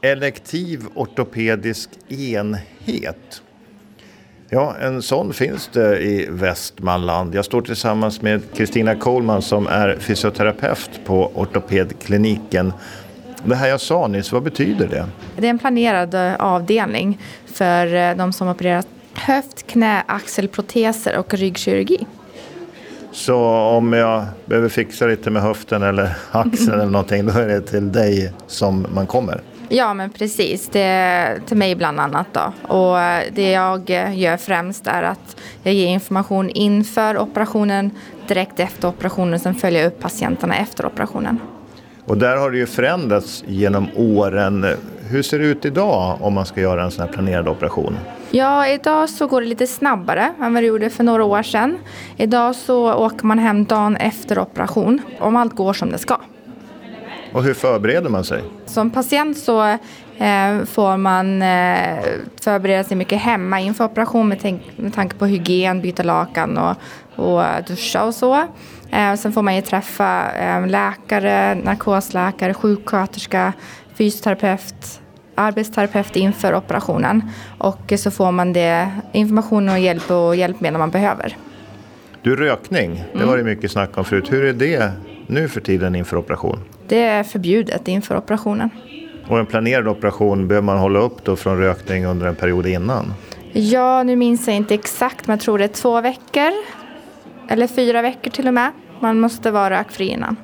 Elektiv ortopedisk enhet. Ja, en sån finns det i Västmanland. Jag står tillsammans med Kristina Kohlman som är fysioterapeut på ortopedkliniken. Det här jag sa nyss, vad betyder det? Det är en planerad avdelning för de som opererat höft-, knä-, axelproteser och ryggkirurgi. Så om jag behöver fixa lite med höften eller axeln eller någonting, då är det till dig som man kommer? Ja, men precis. Det är till mig bland annat då. Och det jag gör främst är att jag ger information inför operationen, direkt efter operationen, sen följer jag upp patienterna efter operationen. Och där har det ju förändrats genom åren. Hur ser det ut idag om man ska göra en sån här planerad operation? Ja, idag så går det lite snabbare än vad det gjorde för några år sedan. Idag så åker man hem dagen efter operation, om allt går som det ska. Och hur förbereder man sig? Som patient så får man förbereda sig mycket hemma inför operation med tanke på hygien, byta lakan och duscha och så. Sen får man ju träffa läkare, narkosläkare, sjuksköterska, fysioterapeut, arbetsterapeut inför operationen. Och så får man det information och hjälpmedel man behöver. Du, rökning, det var det mycket snack om förut. Hur är det nu för tiden inför operation? Det är förbjudet inför operationen. Och en planerad operation behöver man hålla upp då från rökning under en period innan? Ja, nu minns jag inte exakt, men jag tror det är 2 veckor. Eller 4 veckor till och med. Man måste vara rökfri innan.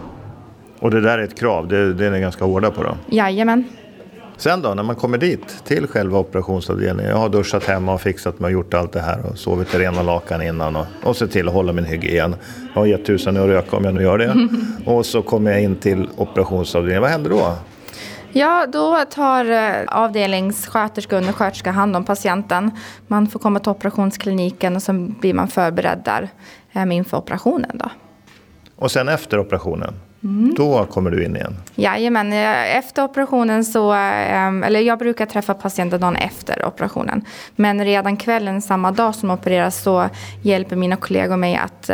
Och det där är ett krav, det är ni ganska hårda på då? Jajamän. Sen då, när man kommer dit till själva operationsavdelningen. Jag har duschat hemma och fixat mig och gjort allt det här och sovit i rena lakan innan och se till att hålla min hygien. Jag har gett tusan att röka om jag nu gör det. Och så kommer jag in till operationsavdelningen. Vad händer då? Ja, då tar avdelningssköterska och undersköterska hand om patienten. Man får komma till operationskliniken och så blir man förberedd där inför operationen då. Och sen efter operationen? Då kommer du in igen? Jajamän, efter operationen så, eller jag brukar träffa patienten dagen efter operationen. Men redan kvällen samma dag som opereras så hjälper mina kollegor mig att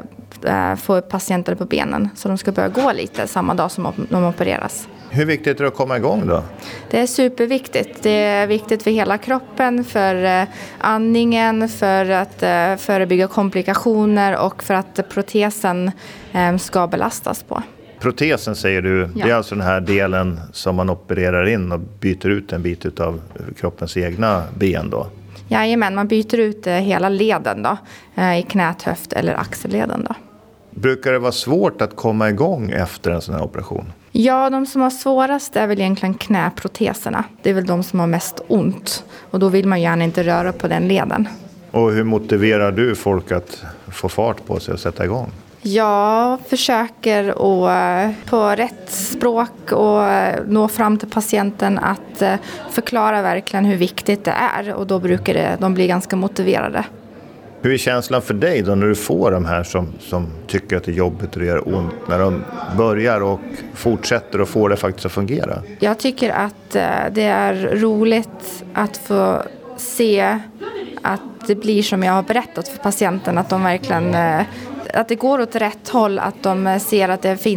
få upp patienter på benen. Så de ska börja gå lite samma dag som de opereras. Hur viktigt är det att komma igång då? Det är superviktigt. Det är viktigt för hela kroppen, för andningen, för att förebygga komplikationer och för att protesen ska belastas på. Protesen säger du, ja. Det är alltså den här delen som man opererar in och byter ut en bit av kroppens egna ben då? Jajamän, man byter ut hela leden då, i knät, höft eller axelleden då. Brukar det vara svårt att komma igång efter en sån här operation? Ja, de som har svårast är väl egentligen knäproteserna. Det är väl de som har mest ont och då vill man gärna inte röra på den leden. Och hur motiverar du folk att få fart på sig och sätta igång? Jag försöker att på rätt språk och nå fram till patienten att förklara verkligen hur viktigt det är. Och då brukar de bli ganska motiverade. Hur är känslan för dig då när du får de här som tycker att det är jobbigt och det gör ont? När de börjar och fortsätter och får det faktiskt att fungera? Jag tycker att det är roligt att få se att det blir som jag har berättat för patienten. Att de verkligen... Att det går åt rätt håll, att de ser att det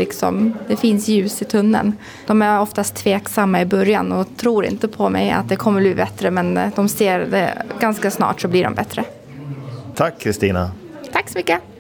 finns ljus i tunneln. De är oftast tveksamma i början och tror inte på mig att det kommer bli bättre, men de ser det ganska snart så blir de bättre. Tack Kristina. Tack så mycket.